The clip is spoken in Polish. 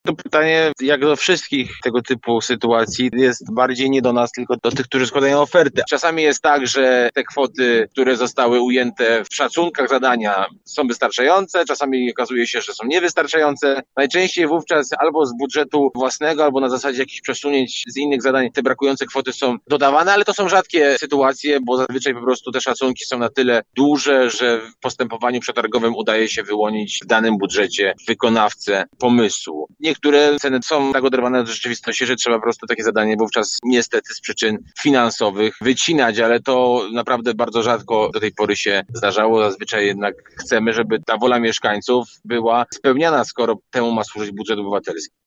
To pytanie, jak do wszystkich tego typu sytuacji, jest bardziej nie do nas, tylko do tych, którzy składają ofertę. Czasami jest tak, że te kwoty, które zostały ujęte w szacunkach zadania, są wystarczające, czasami okazuje się, że są niewystarczające. Najczęściej wówczas albo z budżetu własnego, albo na zasadzie jakichś przesunięć z innych zadań te brakujące kwoty są dodawane, ale to są rzadkie sytuacje, bo zazwyczaj po prostu te szacunki są na tyle duże, że w postępowaniu przetargowym udaje się wyłonić w danym budżecie wykonawcę pomysłu. Niektóre ceny są tak oderwane od rzeczywistości, że trzeba po prostu takie zadanie wówczas niestety z przyczyn finansowych wycinać, ale to naprawdę bardzo rzadko do tej pory się zdarzało. Zazwyczaj jednak chcemy, żeby ta wola mieszkańców była spełniana, skoro temu ma służyć budżet obywatelski.